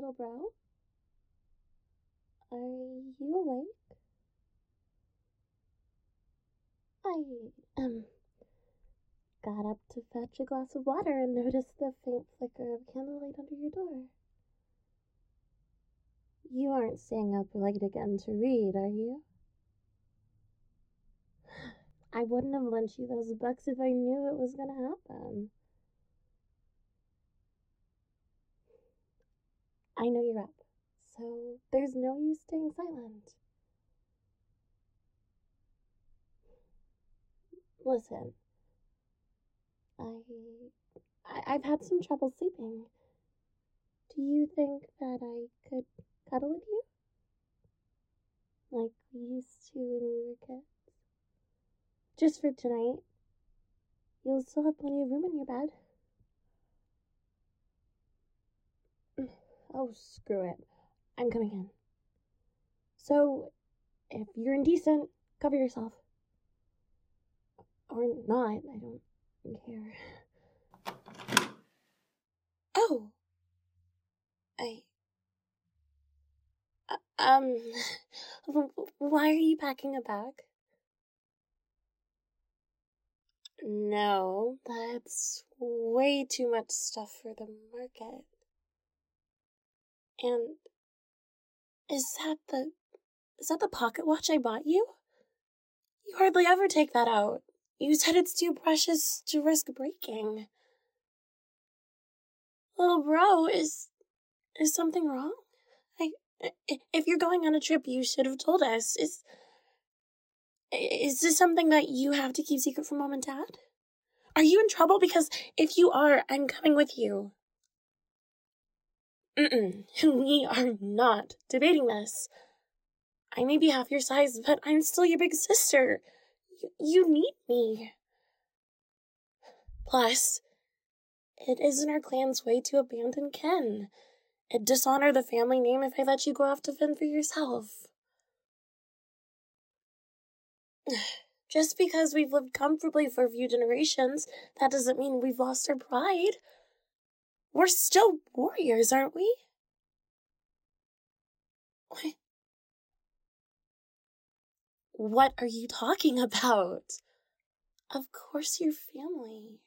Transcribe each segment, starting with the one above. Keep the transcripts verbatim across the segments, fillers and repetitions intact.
little bro? Are you awake? I, um, got up to fetch a glass of water and noticed the faint flicker of candlelight under your door. You aren't staying up late again to read, are you? I wouldn't have lent you those books if I knew it was gonna happen. I know you're up, so there's no use staying silent. Listen, I, I I've had some trouble sleeping. Do you think that I could cuddle with you? Like we used to when we were kids? Just for tonight. You'll still have plenty of room in your bed. Oh, screw it. I'm coming in. So, if you're indecent, cover yourself. Or not, I don't care. Oh! I... Uh, um... Why are you packing a bag? No, that's way too much stuff for the market. And... Is that the... Is that the pocket watch I bought you? You hardly ever take that out. You said it's too precious to risk breaking. Little bro, is... Is something wrong? I... If you're going on a trip, you should have told us. Is... Is this something that you have to keep secret from Mom and Dad? Are you in trouble? Because if you are, I'm coming with you. Mm-mm. We are not debating this. I may be half your size, but I'm still your big sister. You, you need me. Plus, it isn't our clan's way to abandon Ken. It'd dishonor the family name if I let you go off to fend for yourself. Just because we've lived comfortably for a few generations, that doesn't mean we've lost our pride. We're still warriors, aren't we? What? What are you talking about? Of course you're family.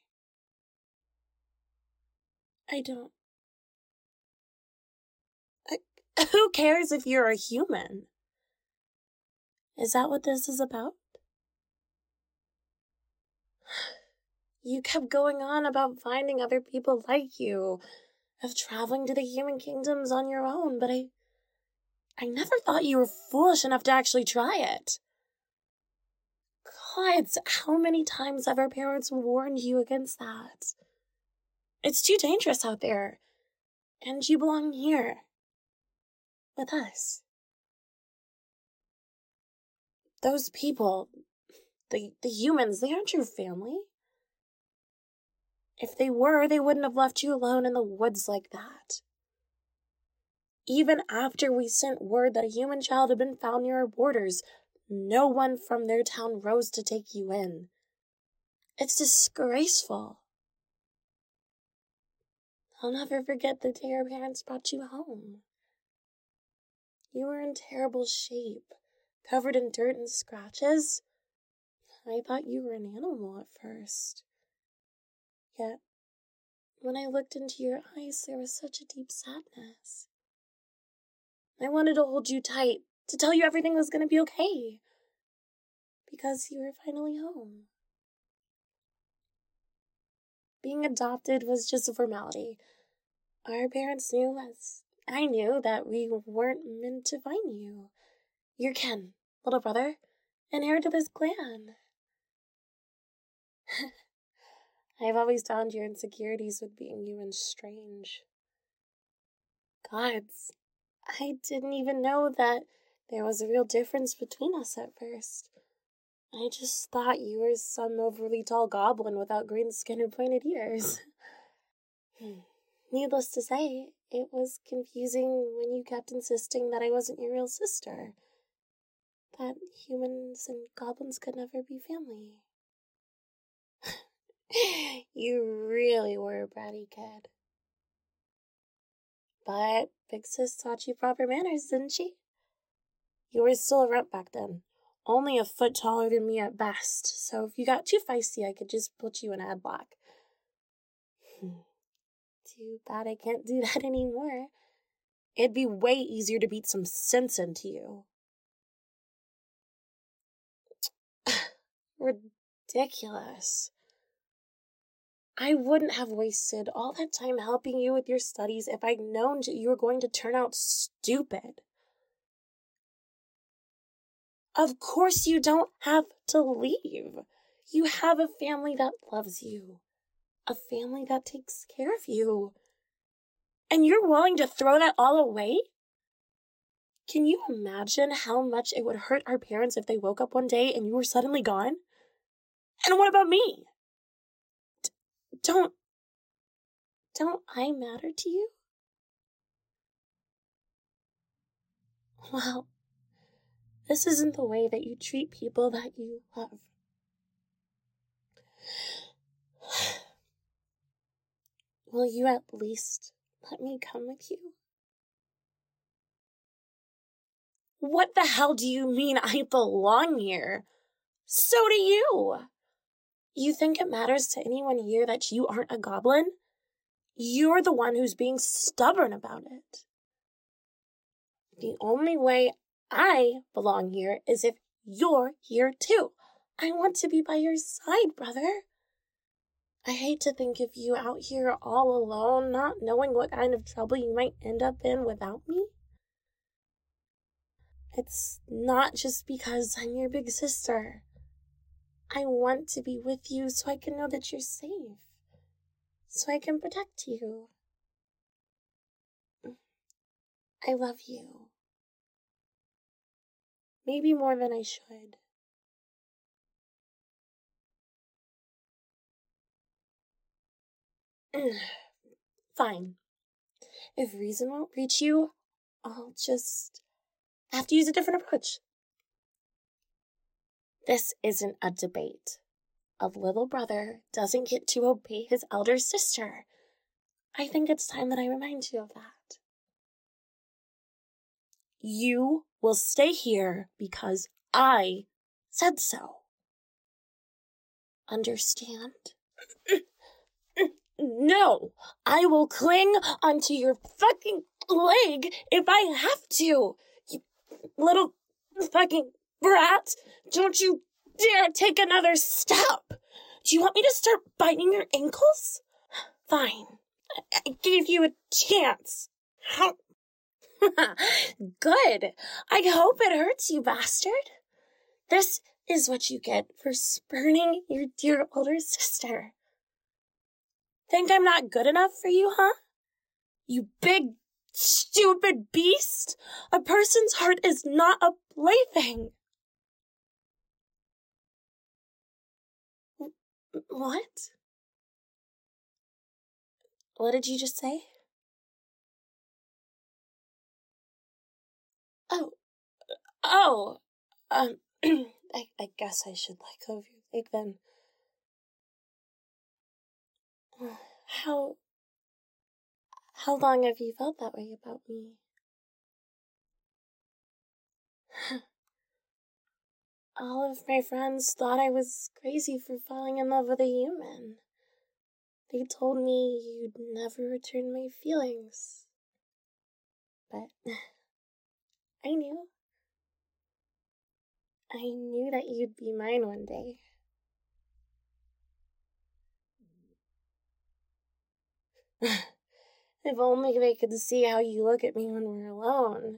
I don't... I... Who cares if you're a human? Is that what this is about? You kept going on about finding other people like you, of traveling to the human kingdoms on your own, but I... I never thought you were foolish enough to actually try it. Gods, how many times have our parents warned you against that? It's too dangerous out there, and you belong here, with us. Those people, the, the humans, they aren't your family. If they were, they wouldn't have left you alone in the woods like that. Even after we sent word that a human child had been found near our borders, no one from their town rose to take you in. It's disgraceful. I'll never forget the day our parents brought you home. You were in terrible shape, covered in dirt and scratches. I thought you were an animal at first. Yet, when I looked into your eyes, there was such a deep sadness. I wanted to hold you tight, to tell you everything was going to be okay. Because you were finally home. Being adopted was just a formality. Our parents knew, as I knew, that we weren't meant to find you. You're Ken, little brother, and heir to this clan. I've always found your insecurities with being human strange. Gods, I didn't even know that there was a real difference between us at first. I just thought you were some overly tall goblin without green skin or pointed ears. Needless to say, it was confusing when you kept insisting that I wasn't your real sister. That humans and goblins could never be family. You really were a bratty kid. But Big Sis taught you proper manners, didn't she? You were still a runt back then. Only a foot taller than me at best, so if you got too feisty, I could just put you in ad block. Too bad I can't do that anymore. It'd be way easier to beat some sense into you. Ridiculous. I wouldn't have wasted all that time helping you with your studies if I'd known you were going to turn out stupid. Of course you don't have to leave. You have a family that loves you. A family that takes care of you. And you're willing to throw that all away? Can you imagine how much it would hurt our parents if they woke up one day and you were suddenly gone? And what about me? D- don't, don't I matter to you? Well, this isn't the way that you treat people that you love. Will you at least let me come with you? What the hell do you mean I belong here? So do you. You think it matters to anyone here that you aren't a goblin? You're the one who's being stubborn about it. The only way I belong here is if you're here too. I want to be by your side, brother. I hate to think of you out here all alone, not knowing what kind of trouble you might end up in without me. It's not just because I'm your big sister. I want to be with you so I can know that you're safe. So I can protect you. I love you. Maybe more than I should. Fine. If reason won't reach you, I'll just have to use a different approach. This isn't a debate. A little brother doesn't get to obey his elder sister. I think it's time that I remind you of that. You will stay here because I said so. Understand? No, I will cling onto your fucking leg if I have to. You little fucking brat. Don't you dare take another step. Do you want me to start biting your ankles? Fine. I, I gave you a chance. How? Good. I hope it hurts you, bastard. This is what you get for spurning your dear older sister. Think I'm not good enough for you, huh? You big, stupid beast! A person's heart is not a plaything. What? What did you just say? Oh, oh, um, I, I guess I should let go of your leg then. How, how long have you felt that way about me? All of my friends thought I was crazy for falling in love with a human. They told me you'd never return my feelings. But I knew. I knew that you'd be mine one day. If only they could see how you look at me when we're alone.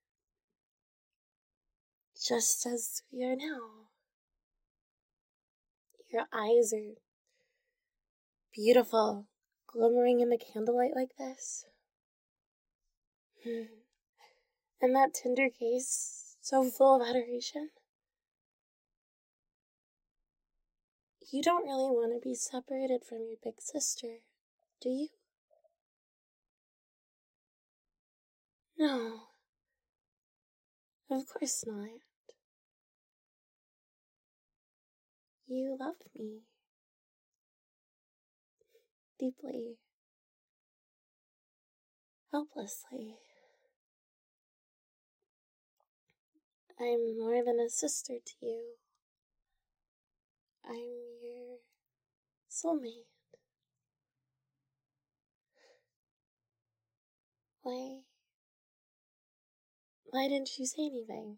Just as we are now. Your eyes are beautiful, glimmering in the candlelight like this. And that tender gaze, so full of adoration. You don't really want to be separated from your big sister, do you? No. Of course not. You love me. Deeply. helplessly. I'm more than a sister to you. I'm your soulmate. Why? Why didn't you say anything?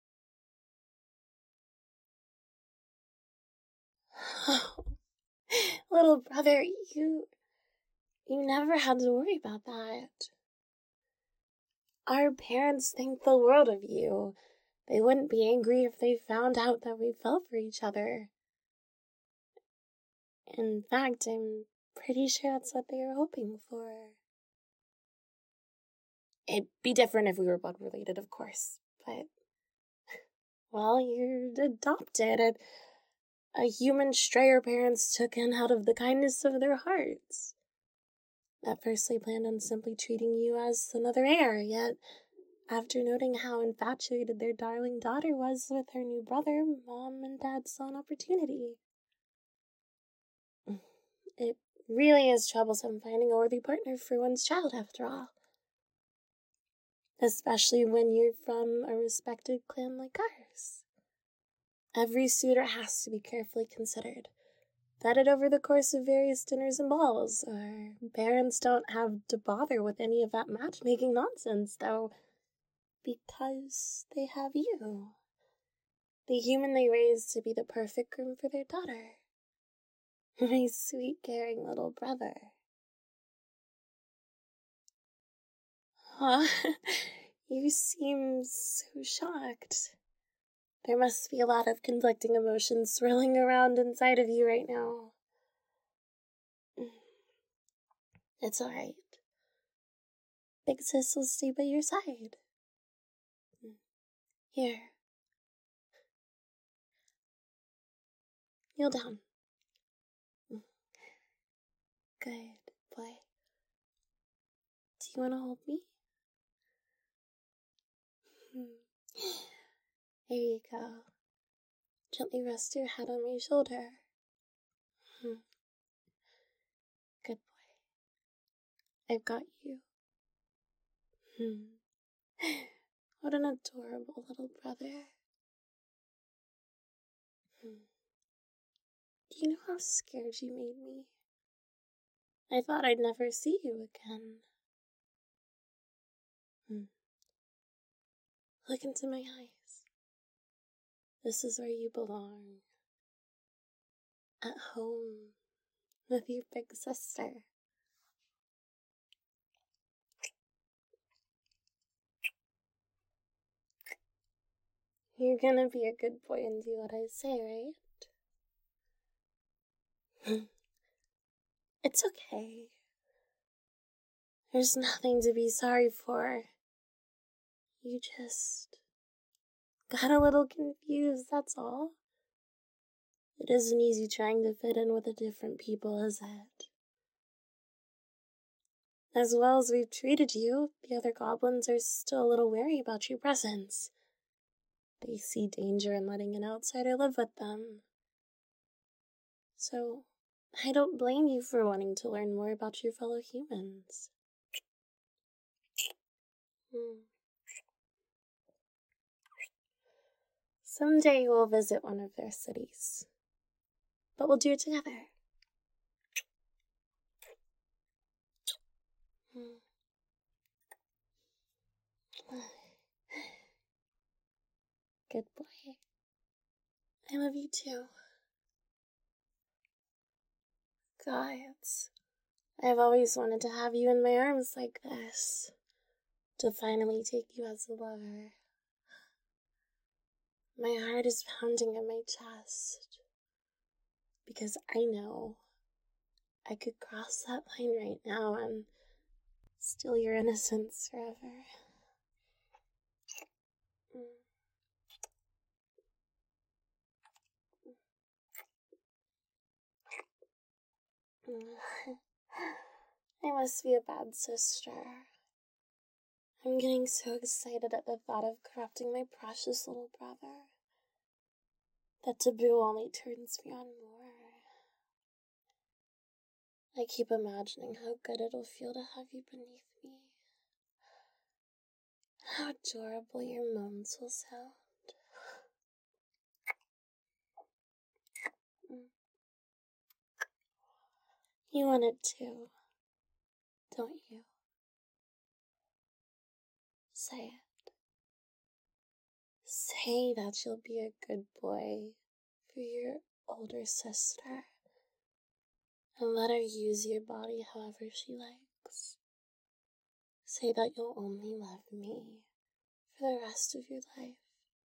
Oh, little brother, you... You never had to worry about that. Our parents think the world of you. They wouldn't be angry if they found out that we fell for each other. In fact, I'm pretty sure that's what they were hoping for. It'd be different if we were blood related, of course, but... Well, you're adopted. A, a human stray your parents took in out of the kindness of their hearts. At first, they planned on simply treating you as another heir, yet, after noting how infatuated their darling daughter was with her new brother, Mom and Dad saw an opportunity. It really is troublesome finding a worthy partner for one's child, after all. Especially when you're from a respected clan like ours. Every suitor has to be carefully considered, vetted over the course of various dinners and balls, or parents don't have to bother with any of that matchmaking nonsense, though, because they have you. The human they raised to be the perfect groom for their daughter. My sweet, caring little brother. Huh? You seem so shocked. There must be a lot of conflicting emotions swirling around inside of you right now. It's alright. Big sis will stay by your side. Here. Kneel down. Good boy. Do you want to hold me? Here you go. Gently rest your head on my shoulder. Good boy. I've got you. What an adorable little brother. Do you know how scared you made me? I thought I'd never see you again. Look into my eyes. This is where you belong. At home, with your big sister. You're gonna be a good boy and do what I say, right? It's okay. There's nothing to be sorry for. You just got a little confused, that's all. It isn't easy trying to fit in with the different people, is it? As well as we've treated you, the other goblins are still a little wary about your presence. They see danger in letting an outsider live with them. So, I don't blame you for wanting to learn more about your fellow humans. Hmm. Someday we'll visit one of their cities. But we'll do it together. Hmm. Good boy. I love you too. Gods, I've always wanted to have you in my arms like this. To finally take you as a lover. My heart is pounding in my chest. Because I know I could cross that line right now and steal your innocence forever. I must be a bad sister. I'm getting so excited at the thought of corrupting my precious little brother. That taboo only turns me on more. I keep imagining how good it'll feel to have you beneath me. How adorable your moans will sound. You want it too, don't you? Say it. Say that you'll be a good boy for your older sister and let her use your body however she likes. Say that you'll only love me for the rest of your life.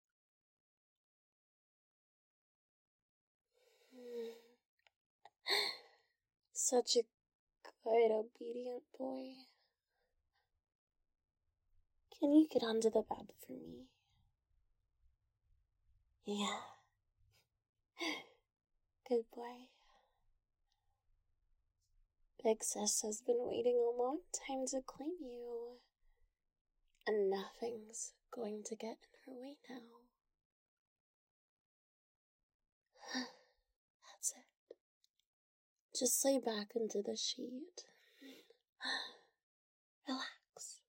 Such a good, obedient boy. Can you get onto the bed for me? Yeah. Good boy. Big Sis has been waiting a long time to claim you, and nothing's going to get in her way now. That's it. Just lay back into the sheet. Relax.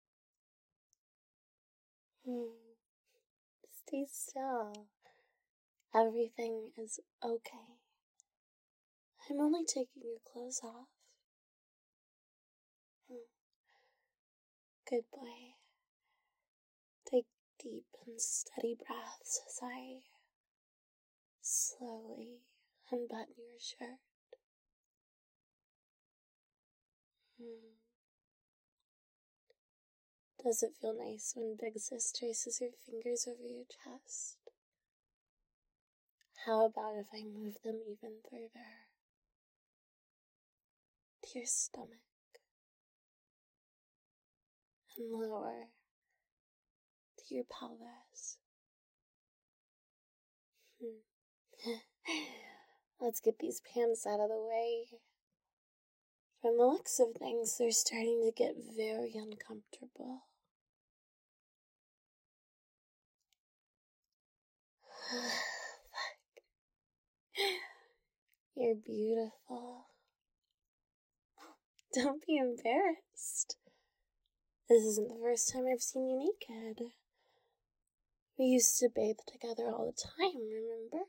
Hmm. Stay still. Everything is okay. I'm only taking your clothes off. Hmm. Good boy. Take deep and steady breaths as I slowly unbutton your shirt. Hmm. Does it feel nice when Big Sis traces her fingers over your chest? How about if I move them even further to your stomach and lower to your pelvis? Hmm. Let's get these pants out of the way. From the looks of things, they're starting to get very uncomfortable. You're beautiful. Don't be embarrassed. This isn't the first time I've seen you naked. We used to bathe together all the time, remember?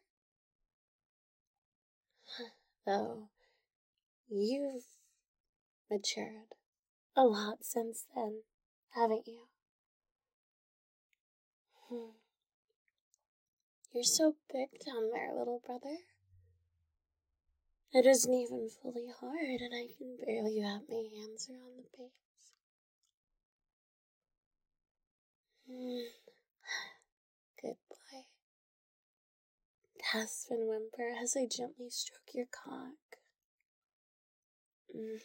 Though, you've matured a lot since then, haven't you? Hmm. You're so big down there, little brother. It isn't even fully hard, and I can barely wrap my hands around the base. Mm. Good boy. Gasp and whimper as I gently stroke your cock. Mm.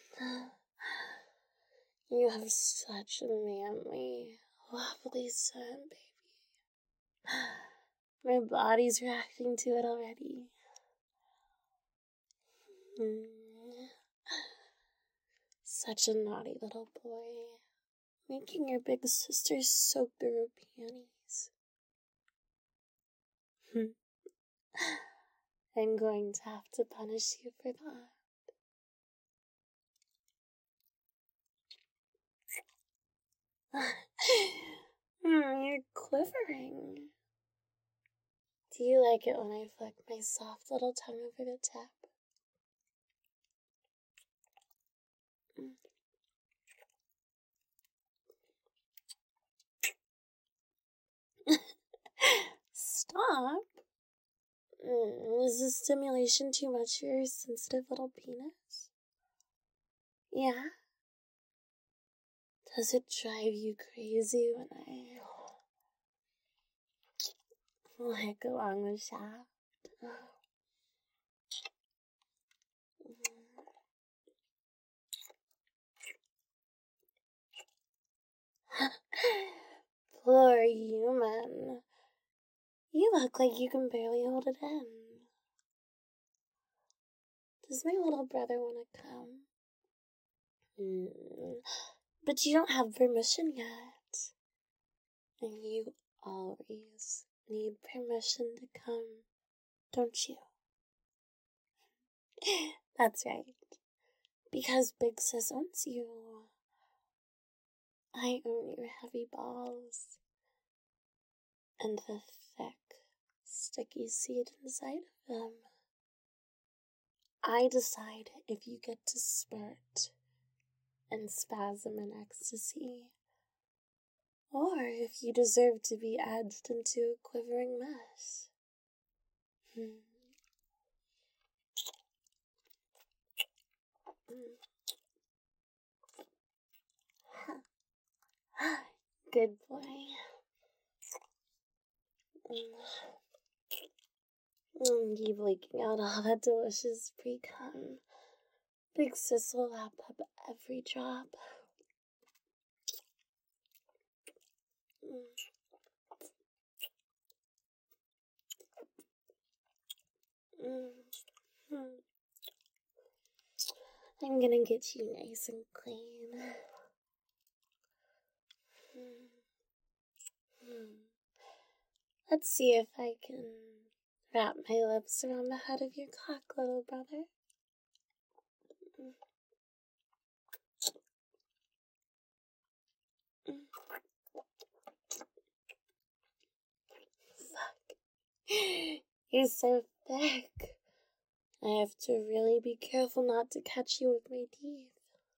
You have such a manly, lovely son, baby. My body's reacting to it already. Mm. Such a naughty little boy, making your big sister soak through her panties. I'm going to have to punish you for that. Hmm, you're quivering. Do you like it when I flick my soft little tongue over the tip? Stop. Mm, is this stimulation too much for your sensitive little penis? Yeah? Does it drive you crazy when I lick along the shaft? Poor human. You look like you can barely hold it in. Does my little brother want to come? Mm, but you don't have permission yet. And you always need permission to come, don't you? That's right. Because Big Sis owns you. I own your heavy balls and the thick, sticky seed inside of them. I decide if you get to spurt and spasm in ecstasy, or if you deserve to be edged into a quivering mess. Hmm. Good boy. Mm, keep leaking out all that delicious pre-cum. Big sis will lap up every drop. Mm. I'm gonna get you nice and clean. Let's see if I can wrap my lips around the head of your cock, little brother. Fuck. You're so thick. I have to really be careful not to catch you with my teeth.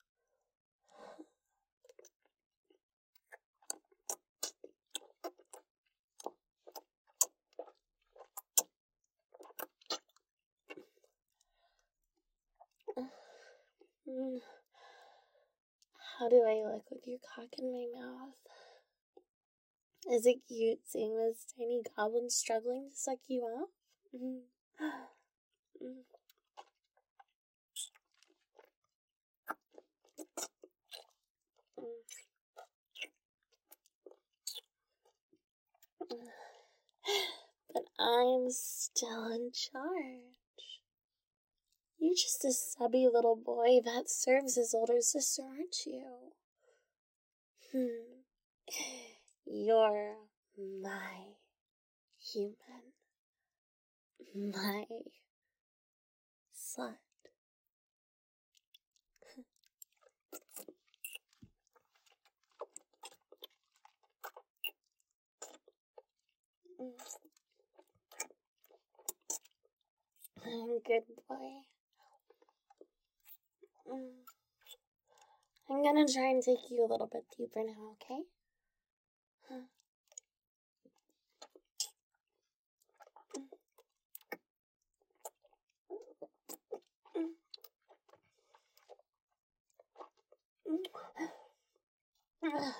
How do I look with your cock in my mouth? Is it cute seeing this tiny goblin struggling to suck you off? Mm. Mm. But I'm still in charge. You're just a subby little boy that serves his older sister, aren't you? Hmm. You're my human. My slut. Good boy. I'm gonna try and take you a little bit deeper now, okay? Fuck.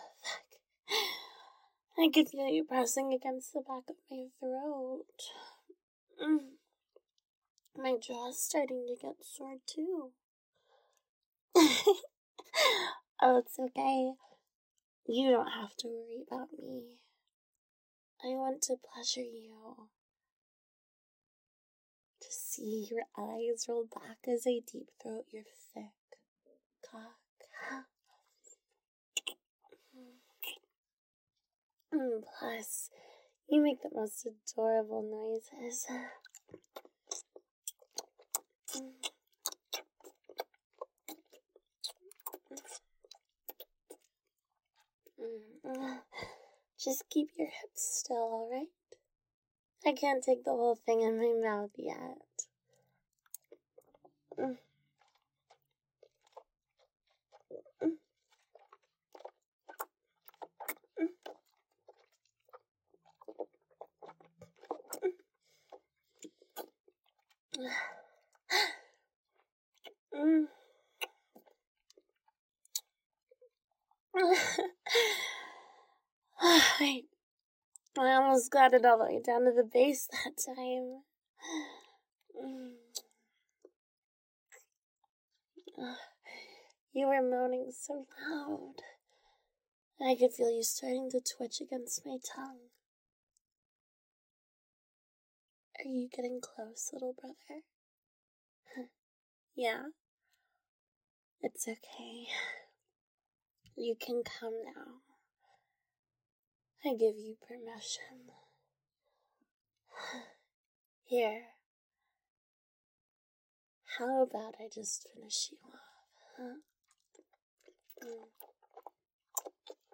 I could feel you pressing against the back of my throat. My jaw's starting to get sore too. Oh, it's okay. You don't have to worry about me. I want to pleasure you. To see your eyes roll back as I deep throat your thick cock. Plus, you make the most adorable noises. Just keep your hips still, alright? I can't take the whole thing in my mouth yet. I, I almost got it all the way down to the base that time. You were moaning so loud. I could feel you starting to twitch against my tongue. Are you getting close, little brother? Yeah? It's okay. You can come now. I give you permission. Here. How about I just finish you off, huh? Mm.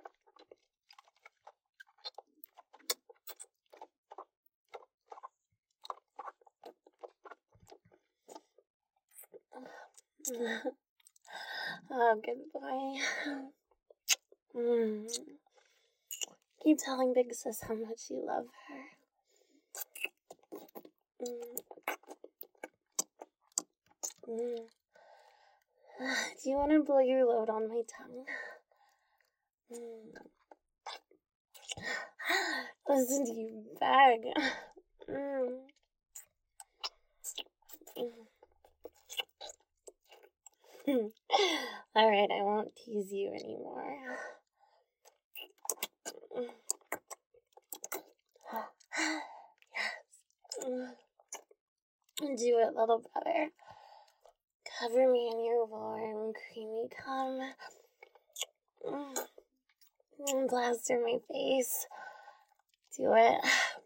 Oh, good boy. Mm. Keep telling Big Sis how much you love her. Mm. Mm. Do you want to blow your load on my tongue? Mm. Listen to you beg. Mm. Mm. All right, I won't tease you anymore. Yes. Do it, little brother. Cover me in your warm, creamy cum. Mm. Plaster my face. Do it.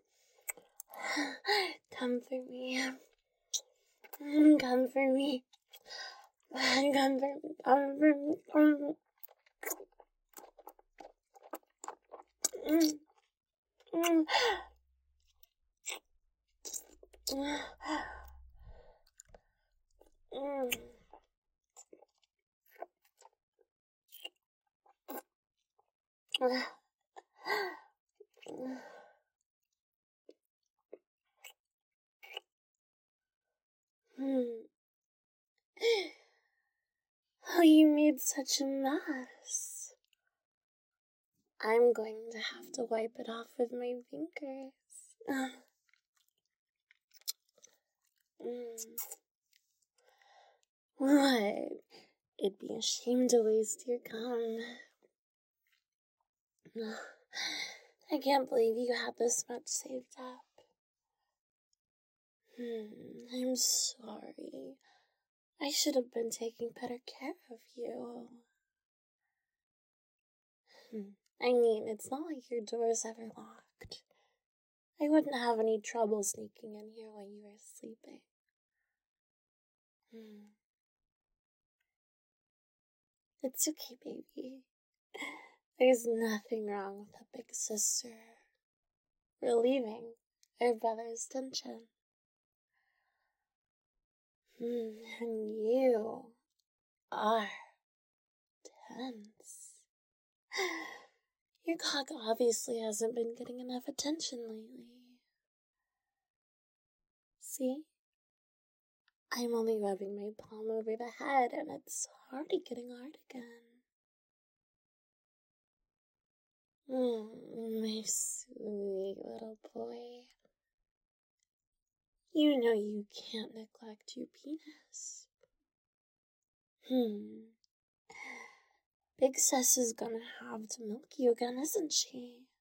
Come for me. Come for me. Come for me. Come for me. Come for me. Mm. Mm. Mm. Mm. Oh, you made such a mess. I'm going to have to wipe it off with my fingers. Mm. What? It'd be a shame to waste your cum. I can't believe you had this much saved up. Hmm, I'm sorry. I should have been taking better care of you. Hmm. I mean, it's not like your door's ever locked. I wouldn't have any trouble sneaking in here while you were sleeping. Hmm. It's okay, baby. There's nothing wrong with a big sister relieving her brother's tension. Hmm. And you are tense. Your cock obviously hasn't been getting enough attention lately. See? I'm only rubbing my palm over the head and it's already getting hard again. Mm, my sweet little boy. You know you can't neglect your penis. Hmm. Big Sis is gonna have to milk you again, isn't she?